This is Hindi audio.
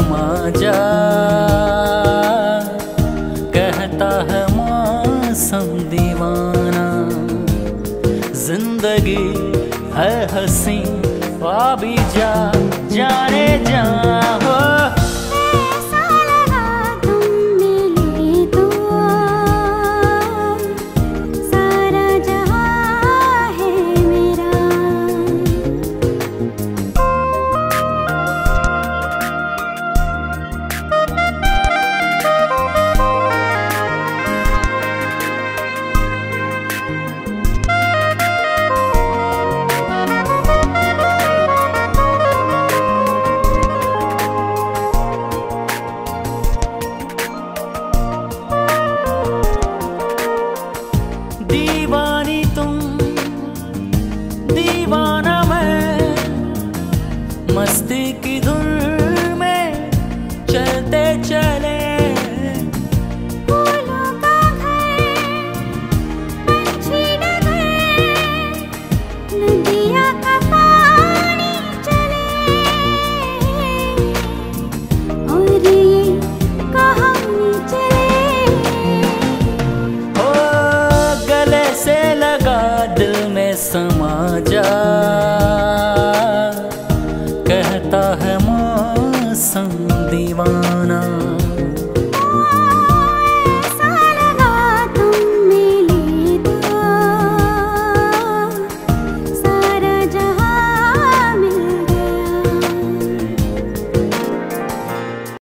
समा जा, कहता है मौसम दीवाना। जिंदगी है हंसी ख्वाबी जा, जाने जा हो। दीवानी तुम दीवाना मैं, मस्ती की धुन में चलते चले। फूलों का घर, पंछी डरे, नदिया का पानी चले, और ये कहानी चले। ओ गले से लगा दिल में समा जा, कहता है मौसम दीवाना।